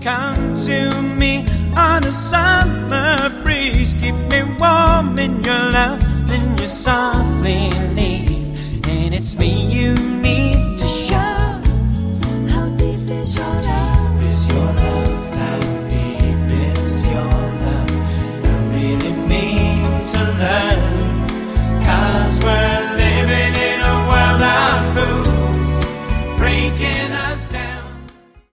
Come to me on a summer breeze. Keep me warm in your love, then you softly leave. And it's me